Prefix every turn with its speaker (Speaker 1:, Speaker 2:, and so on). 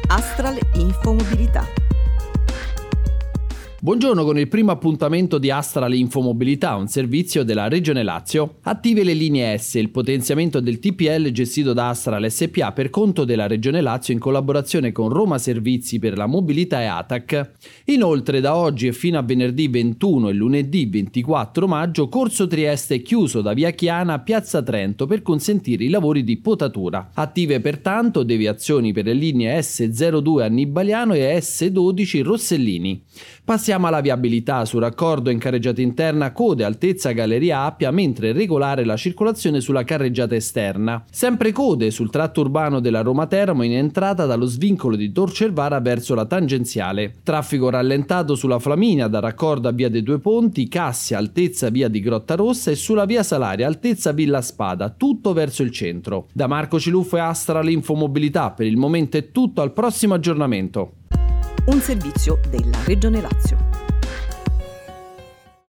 Speaker 1: Astral Infomobilità.
Speaker 2: Buongiorno, con il primo appuntamento di Astral Infomobilità, un servizio della Regione Lazio. Attive le linee S, il potenziamento del TPL gestito da Astral SpA per conto della Regione Lazio in collaborazione con Roma Servizi per la Mobilità e ATAC. Inoltre da oggi e fino a venerdì 21 e lunedì 24 maggio Corso Trieste è chiuso da Via Chiana a Piazza Trento per consentire i lavori di potatura. Attive pertanto deviazioni per le linee S02 Annibaliano e S12 Rossellini. Passiamo alla viabilità. Su raccordo in carreggiata interna code altezza Galleria Appia, mentre regolare la circolazione sulla carreggiata esterna. Sempre code sul tratto urbano della Roma Teramo in entrata dallo svincolo di Tor Cervara verso la tangenziale. Traffico rallentato sulla Flaminia da raccordo a Via dei Due Ponti, Cassia altezza Via di Grotta Rossa e sulla Via Salaria altezza Villa Spada, tutto verso il centro. Da Marco Ciluffo e Astral Infomobilità, per il momento è tutto, al prossimo aggiornamento.
Speaker 1: Un servizio della Regione Lazio.